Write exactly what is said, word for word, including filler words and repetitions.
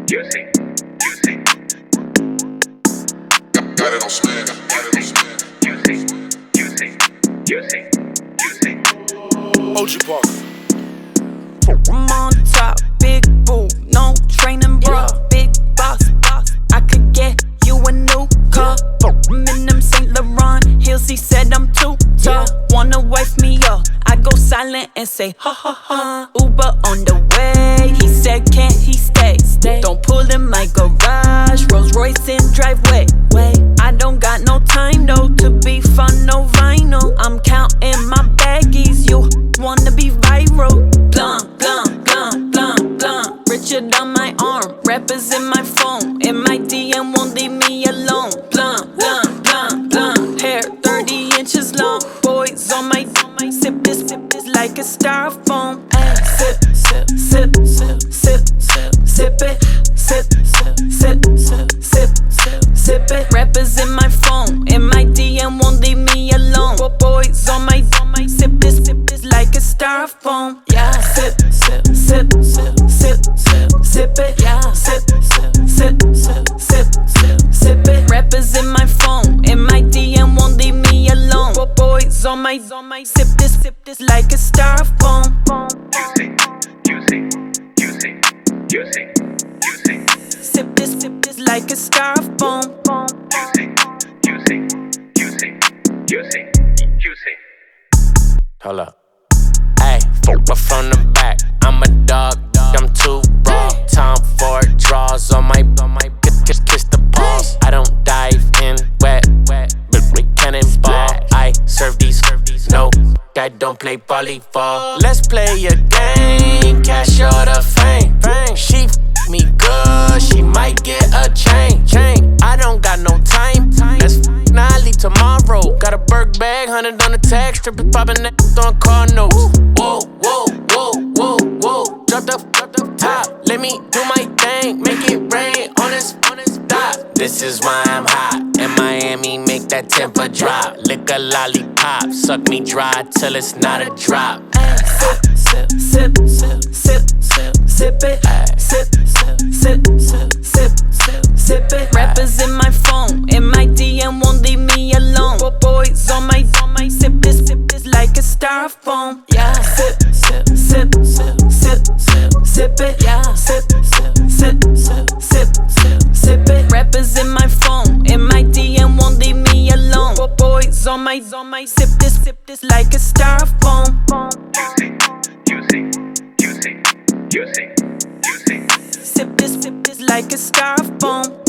Juicy, juicy. Got it on smash. Got it on smash. Juicy, juicy, juicy, juicy. O G Park. I'm on top, big boo, no training, bro. Big boss, boss. I could get you a new car. I'm in them Saint Laurent heels. He said I'm too tall. Wanna wife me up? I go silent and say ha ha ha. Uber on the way. He said can't he stay? Stay. Don't pull in my garage. Rolls Royce in driveway. Wait, I don't got no time though to be fun, no vinyl. I'm counting my baggies. You wanna be viral? Blum, blum, blum, blum, blum. Richard on my arm, rappers in my phone. In my D M won't leave me alone. Blum, blum, blum, blum. Hair thirty inches long. Boys on my, on my sip this, sip this like a styrofoam. Ay, sip, sip, sip, sip, sip, sip, sip it. Sip, sip, sip, sip, sip, sip, sip it. Rappers in my phone. In my D M won't leave me alone. Boys on my, on my sip this, sip this like a styrofoam. Yeah, sip, sip, sip, sip, sip, sip, sip it. Yeah, sip, sip, sip, sip, sip, sip, sip it. Rappers in my phone. In my D M won't leave me alone. Boys on my, on my sip this, sip this like a styrofoam. Juicy, juicy, juicy, juicy, juicy. Sip this, sip this like a styrofoam. Juicy, juicy, juicy, juicy, juicy. Hold up. Ayy, but from the back, I'm a dog, I'm too raw. Time for draws on my, on my kiss, kiss, kiss the paws. I don't dive in wet, wet, but we cannonball. I serve these, serve these, no, I don't play volleyball. Let's play a game, cash or the fame. She f me good, she might get a chain, chain. I don't got no time, let's f now I leave tomorrow. Got a Burke bag, hundred on the tag, strippers popping that on car notes. Whoa, whoa, whoa, whoa, whoa. Drop the, drop the top. Let me do my thing, make it rain on this, on this dot. This is why I'm hot. In Miami, make that temper drop. Lick a lollipop, suck me dry till it's not a drop. Sip, sip, sip, sip, sip, sip, sip it. Sip, sip, sip, sip, sip, sip, sip it. Rappers in my phone. In my D M won't leave me alone. Boys on my, on my sip this, sip this like a styrofoam. Yeah, sip, sip, sip, sip, sip, sip, sip it. Yeah, sip, sip, sip, sip, sip, sip, sip it. Rappers in my phone. In my D M won't leave me alone. Boys on my, on my sip this, sip this like a styrofoam. Juicy, juicy, juicy, juicy, juicy. Sip this, sip this like a styrofoam.